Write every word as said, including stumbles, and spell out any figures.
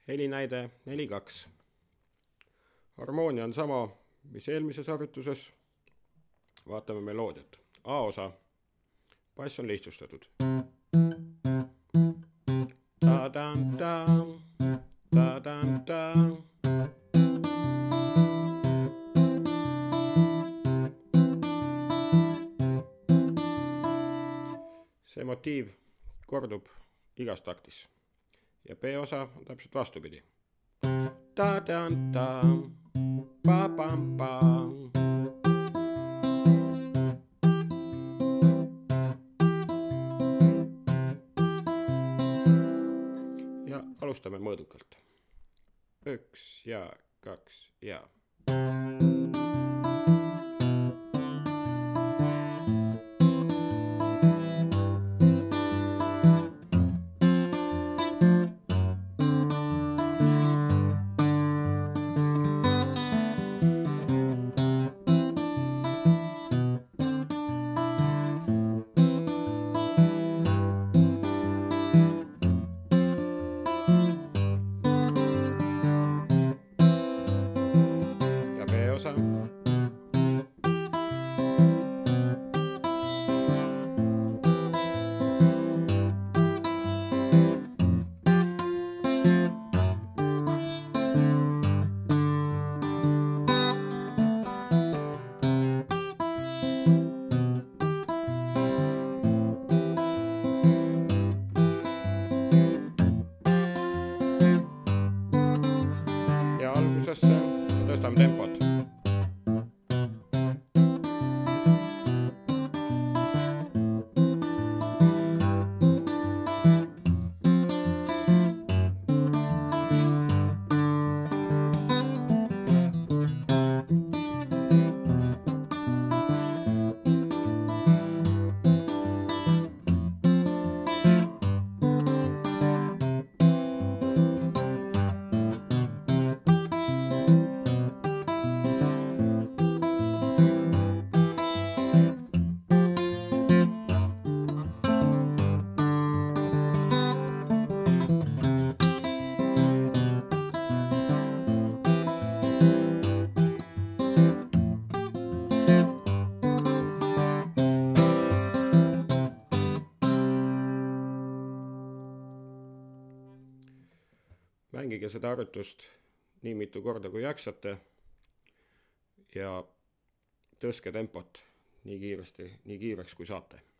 Helinäide neli kaks. Harmoonia on sama, mis eelmises harjutuses. Vaatame meloodiat. A osa. Bass on lihtsustatud. Ta-dan-ta, ta-dan-ta. See motiiv kordub igas taktis. Ja B-osa on täpselt vastupidi. Ta-dan-ta, pa-pam-pa. Ja alustame mõõdukalt. Üks ja kaks ja. Osa. Ja algusesse tõstame tempot. Mängige seda harjutust nii mitu korda kui jaksate ja tõstke tempot nii kiiresti, nii kiireks kui saate.